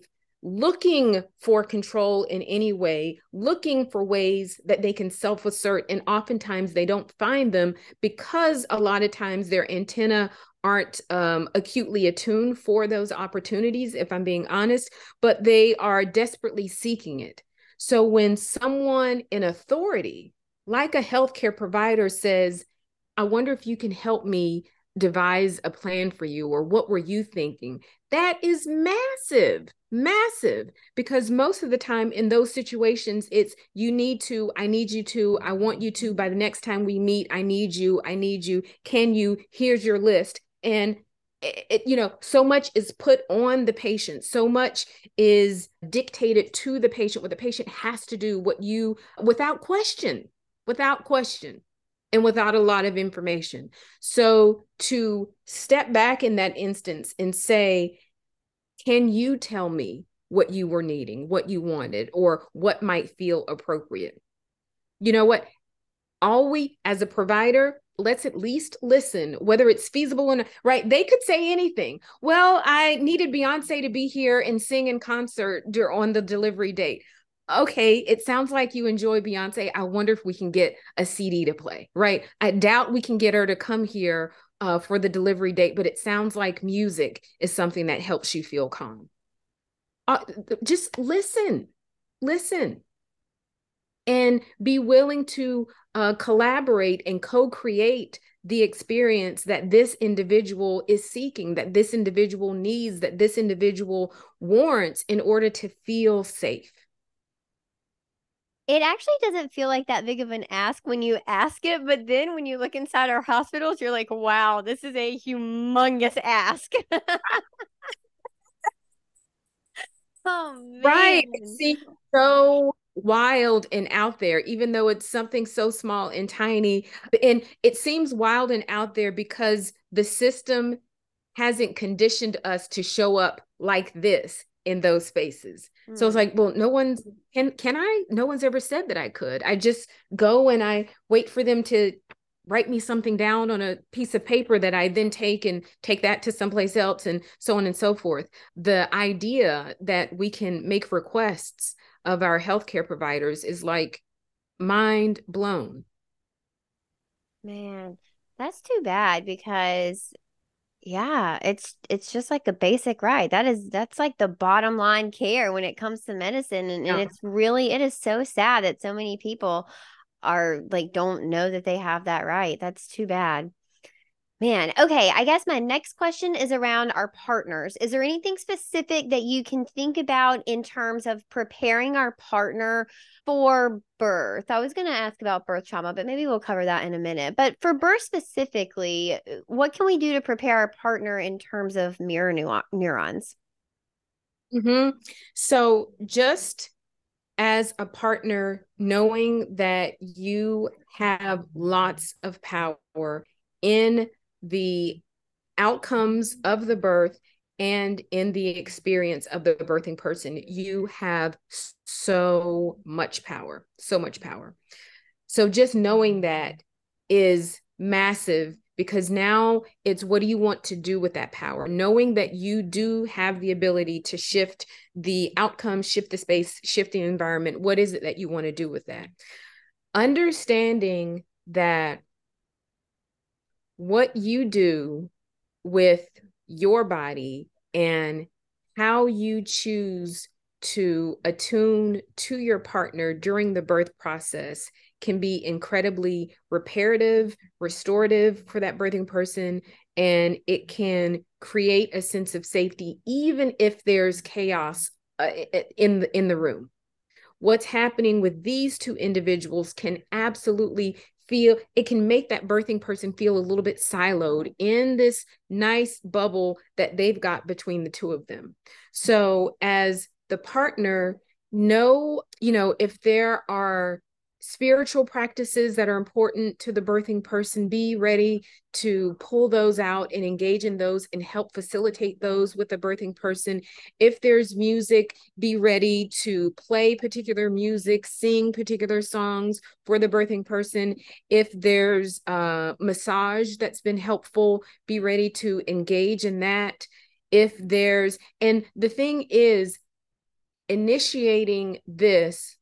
looking for control in any way, looking for ways that they can self-assert. And oftentimes they don't find them because a lot of times their antenna aren't um, acutely attuned for those opportunities, if I'm being honest, but they are desperately seeking it. So when someone in authority, like a healthcare provider, says, I wonder if you can help me devise a plan for you, or what were you thinking? That is massive, massive, because most of the time in those situations, it's you need to, I need you to, I want you to, by the next time we meet, I need you, I need you, can you, here's your list. And it, it, you know, so much is put on the patient, so much is dictated to the patient, what the patient has to do, what you, without question, without question. And without a lot of information. So to step back in that instance and say, can you tell me what you were needing, what you wanted, or what might feel appropriate? You know what? All we, as a provider, let's at least listen, whether it's feasible or not, right? They could say anything. Well, I needed Beyonce to be here and sing in concert on the delivery date. Okay, it sounds like you enjoy Beyonce. I wonder if we can get a C D to play, right? I doubt we can get her to come here uh, for the delivery date, but it sounds like music is something that helps you feel calm. Uh, just listen, listen, and be willing to uh, collaborate and co-create the experience that this individual is seeking, that this individual needs, that this individual warrants in order to feel safe. It actually doesn't feel like that big of an ask when you ask it, but then when you look inside our hospitals, you're like, wow, this is a humongous ask. Oh, man. Right. It seems so wild and out there, even though it's something so small and tiny. And it seems wild and out there because the system hasn't conditioned us to show up like this in those spaces. Mm. So it's like, well, no one's, can, can I? No one's ever said that I could. I just go and I wait for them to write me something down on a piece of paper that I then take and take that to someplace else, and so on and so forth. The idea that we can make requests of our healthcare providers is like mind blown. Man, that's too bad because yeah, it's it's just like a basic right. That is that's like the bottom line care when it comes to medicine. And, yeah. and it's really it is so sad that so many people are like don't know that they have that right. That's too bad. Man, okay, I guess my next question is around our partners. Is there anything specific that you can think about in terms of preparing our partner for birth? I was going to ask about birth trauma, but maybe we'll cover that in a minute. But for birth specifically, what can we do to prepare our partner in terms of mirror neurons? Mm-hmm. So just as a partner, knowing that you have lots of power in the outcomes of the birth and in the experience of the birthing person, you have so much power, so much power. So just knowing that is massive, because now it's what do you want to do with that power? Knowing that you do have the ability to shift the outcome, shift the space, shift the environment. What is it that you want to do with that? Understanding that what you do with your body and how you choose to attune to your partner during the birth process can be incredibly reparative, restorative for that birthing person, and it can create a sense of safety even if there's chaos uh, in the, in the room. What's happening with these two individuals can absolutely feel, it can make that birthing person feel a little bit siloed in this nice bubble that they've got between the two of them. So as the partner, know, you know, if there are spiritual practices that are important to the birthing person, be ready to pull those out and engage in those and help facilitate those with the birthing person. If there's music, be ready to play particular music, sing particular songs for the birthing person. If there's a massage that's been helpful, be ready to engage in that. If there's, and the thing is, initiating this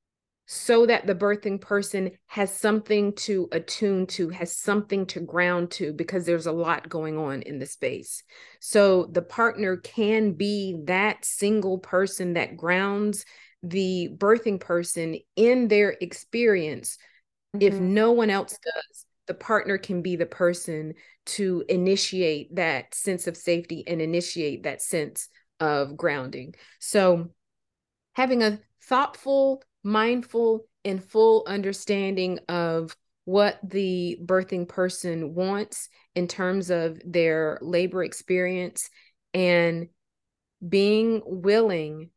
so that the birthing person has something to attune to, has something to ground to, because there's a lot going on in the space. So the partner can be that single person that grounds the birthing person in their experience. Mm-hmm. If no one else does, the partner can be the person to initiate that sense of safety and initiate that sense of grounding. So having a thoughtful, mindful, and full understanding of what the birthing person wants in terms of their labor experience, and being willing,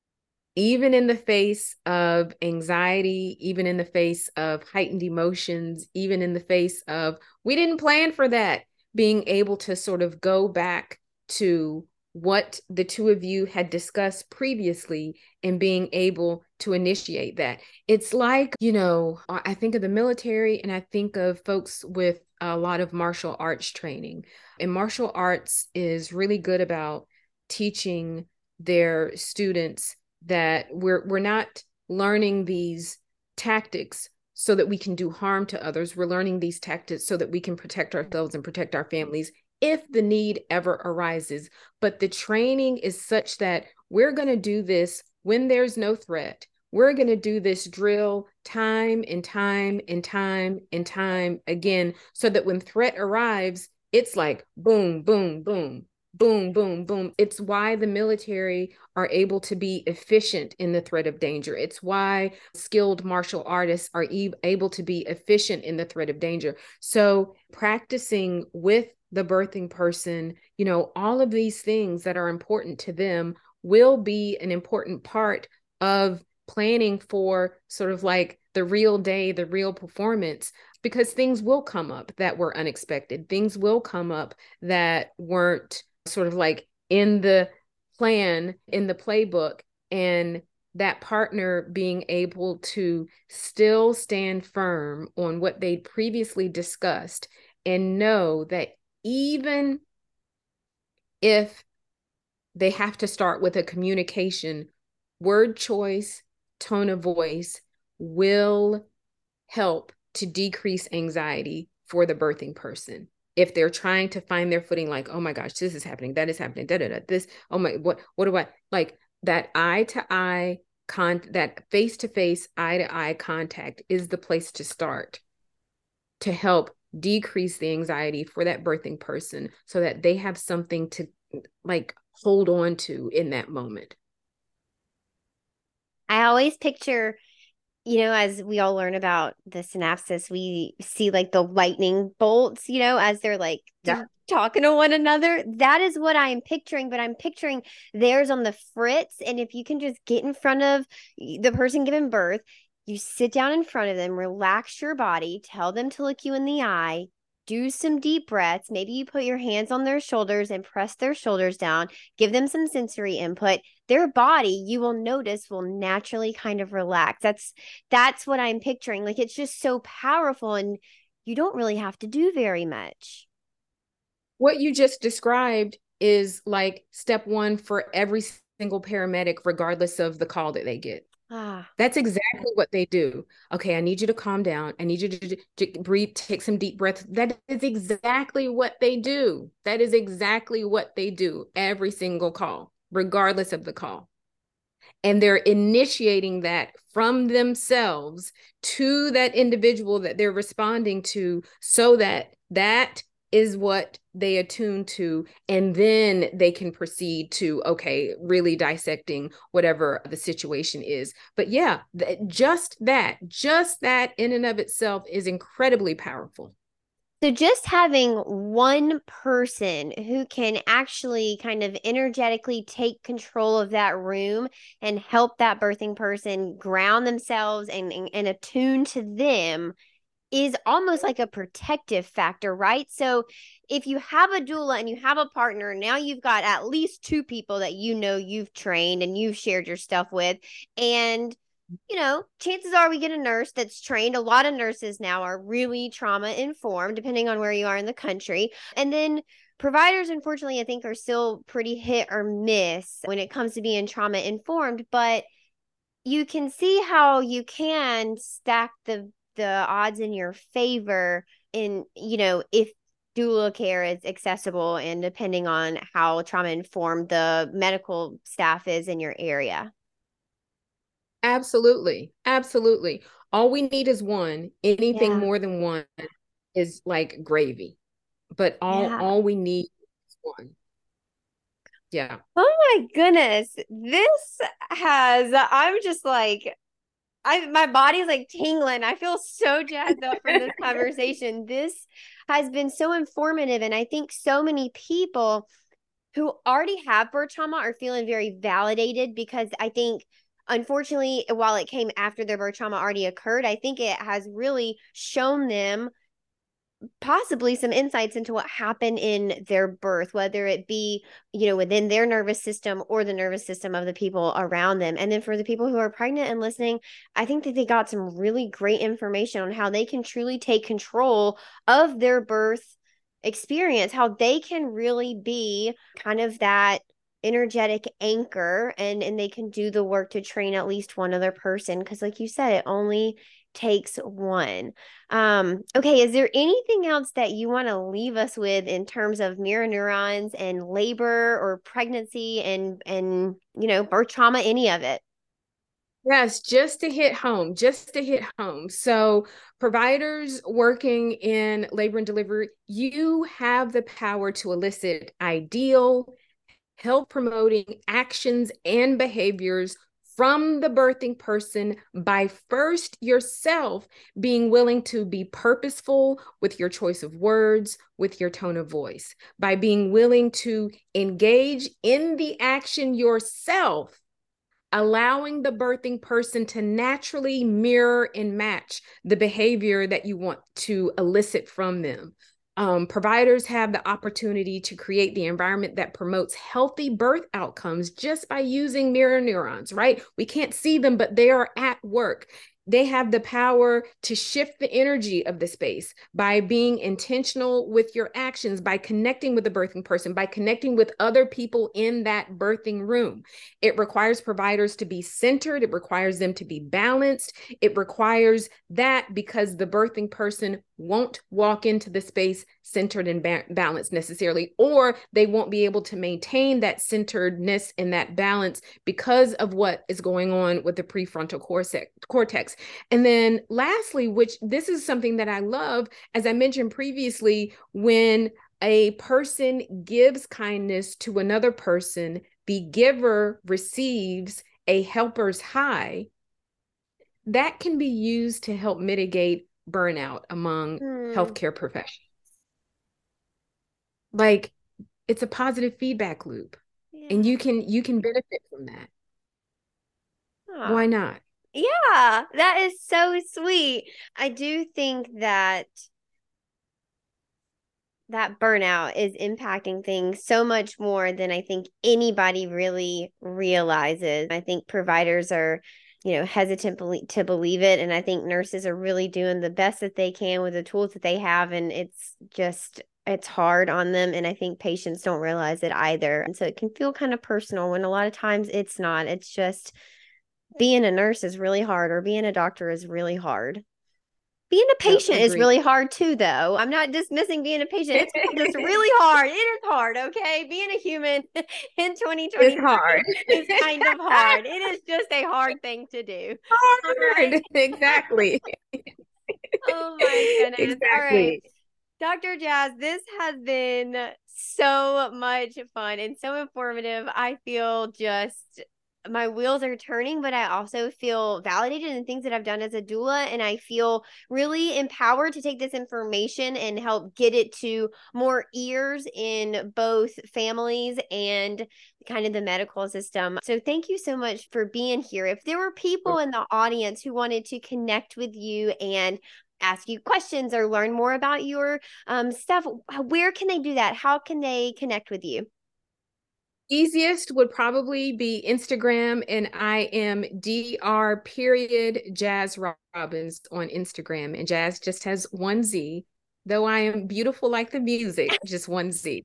even in the face of anxiety, even in the face of heightened emotions, even in the face of, we didn't plan for that, being able to sort of go back to what the two of you had discussed previously and being able to initiate that. It's like, you know, I think of the military and I think of folks with a lot of martial arts training. And martial arts is really good about teaching their students that we're we're not learning these tactics so that we can do harm to others. We're learning these tactics so that we can protect ourselves and protect our families if the need ever arises. But the training is such that we're going to do this when there's no threat. We're going to do this drill time and time and time and time again, so that when threat arrives, it's like boom, boom, boom, boom, boom, boom. It's why the military are able to be efficient in the threat of danger. It's why skilled martial artists are e- able to be efficient in the threat of danger. So practicing with the birthing person, you know, all of these things that are important to them will be an important part of planning for sort of like the real day, the real performance, because things will come up that were unexpected. Things will come up that weren't sort of like in the plan, in the playbook, and that partner being able to still stand firm on what they'd previously discussed and know that even if they have to start with a communication, word choice, tone of voice will help to decrease anxiety for the birthing person. If they're trying to find their footing, like, oh my gosh, this is happening, that is happening, da da da, this, oh my, what, what do I, like that eye to eye con, that face to face, eye to eye contact is the place to start to help decrease the anxiety for that birthing person, so that they have something to like hold on to in that moment. I always picture, you know, as we all learn about the synapses, we see like the lightning bolts, you know, as they're like Yeah. talking to one another. That is what I'm picturing, but I'm picturing theirs on the fritz. And if you can just get in front of the person giving birth, you sit down in front of them, relax your body, tell them to look you in the eye, do some deep breaths. Maybe you put your hands on their shoulders and press their shoulders down, give them some sensory input. Their body, you will notice, will naturally kind of relax. That's that's what I'm picturing. Like, it's just so powerful, and you don't really have to do very much. What you just described is like step one for every single paramedic, regardless of the call that they get. Ah. That's exactly what they do. Okay, I need you to calm down. I need you to, to breathe, take some deep breaths. That is exactly what they do. That is exactly what they do every single call, regardless of the call. And they're initiating that from themselves to that individual that they're responding to, so that that is what they attune to, and then they can proceed to, okay, really dissecting whatever the situation is. But yeah, th- just that, just that in and of itself is incredibly powerful. So just having one person who can actually kind of energetically take control of that room and help that birthing person ground themselves and, and, and attune to them is almost like a protective factor, right? So if you have a doula and you have a partner, now you've got at least two people that you know you've trained and you've shared your stuff with. And, you know, chances are we get a nurse that's trained. A lot of nurses now are really trauma informed, depending on where you are in the country. And then providers, unfortunately, I think are still pretty hit or miss when it comes to being trauma informed, but you can see how you can stack the the odds in your favor in, you know, if doula care is accessible and depending on how trauma informed the medical staff is in your area. Absolutely. Absolutely. All we need is one. Anything Yeah. more than one is like gravy. But all Yeah. all we need is one. Yeah. Oh my goodness. This has, I'm just like, I my body's like tingling. I feel so jazzed up for this conversation. This has been so informative. And I think so many people who already have birth trauma are feeling very validated because I think, unfortunately, while it came after their birth trauma already occurred, I think it has really shown them possibly some insights into what happened in their birth, whether it be, you know, within their nervous system or the nervous system of the people around them. And then for the people who are pregnant and listening, I think that they got some really great information on how they can truly take control of their birth experience, how they can really be kind of that energetic anchor, and and they can do the work to train at least one other person, because like you said, it only takes one. Um, okay, is there anything else that you want to leave us with in terms of mirror neurons and labor or pregnancy and and you know, birth trauma, any of it? Yes, just to hit home, just to hit home. So, providers working in labor and delivery, you have the power to elicit ideal, health promoting actions and behaviors from the birthing person by first yourself being willing to be purposeful with your choice of words, with your tone of voice, by being willing to engage in the action yourself, allowing the birthing person to naturally mirror and match the behavior that you want to elicit from them. Um, providers have the opportunity to create the environment that promotes healthy birth outcomes just by using mirror neurons, right? We can't see them, but they are at work. They have the power to shift the energy of the space by being intentional with your actions, by connecting with the birthing person, by connecting with other people in that birthing room. It requires providers to be centered. It requires them to be balanced. It requires that because the birthing person won't walk into the space centered and ba- balanced necessarily, or they won't be able to maintain that centeredness and that balance because of what is going on with the prefrontal cortex. And then lastly, which this is something that I love, as I mentioned previously, when a person gives kindness to another person, the giver receives a helper's high. That can be used to help mitigate burnout among Hmm. healthcare professionals. Like, it's a positive feedback loop, Yeah. and you can you can benefit from that. Oh. Why not? Yeah, that is so sweet. I do think that that burnout is impacting things so much more than I think anybody really realizes. I think providers are, you know, hesitant to believe it. And I think nurses are really doing the best that they can with the tools that they have. And it's just, it's hard on them. And I think patients don't realize it either. And so it can feel kind of personal when a lot of times it's not. It's just being a nurse is really hard, or being a doctor is really hard. Being a Yep, patient is agreed. really hard too, though. I'm not dismissing being a patient. It's just really hard. It is hard, okay? Being a human in twenty twenty It's hard. is kind of hard. It is just a hard thing to do. Hard. Right? Exactly. Oh my goodness. Exactly. All right. Doctor Jazz, this has been so much fun and so informative. I feel just my wheels are turning, but I also feel validated in things that I've done as a doula. And I feel really empowered to take this information and help get it to more ears in both families and kind of the medical system. So thank you so much for being here. If there were people in the audience who wanted to connect with you and ask you questions or learn more about your um, stuff, where can they do that? How can they connect with you? Easiest would probably be Instagram, and I am Dr. period Jazz Robbins on Instagram, and Jazz just has one Z. Though I am beautiful like the music, just one Z.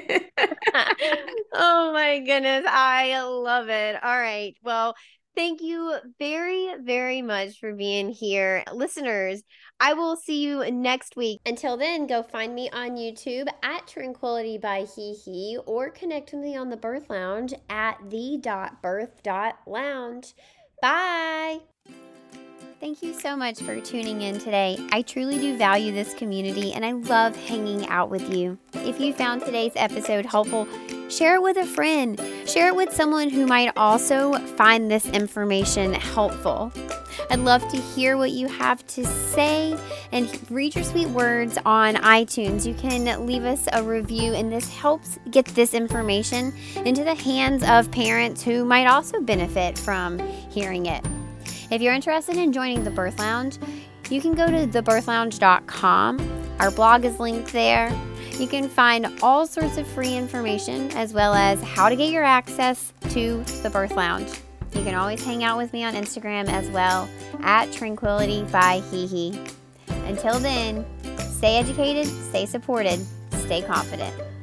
Oh my goodness. I love it. All right. Well, thank you very, very much for being here. Listeners, I will see you next week. Until then, go find me on YouTube at Tranquility by Hee Hee or connect with me on the Birth Lounge at the dot birth dot lounge. Bye. Thank you so much for tuning in today. I truly do value this community and I love hanging out with you. If you found today's episode helpful, share it with a friend. Share it with someone who might also find this information helpful. I'd love to hear what you have to say and read your sweet words on iTunes. You can leave us a review, and this helps get this information into the hands of parents who might also benefit from hearing it. If you're interested in joining the Birth Lounge, you can go to the birth lounge dot com. Our blog is linked there. You can find all sorts of free information as well as how to get your access to the Birth Lounge. You can always hang out with me on Instagram as well at Tranquility by Hee Hee. Until then, stay educated, stay supported, stay confident.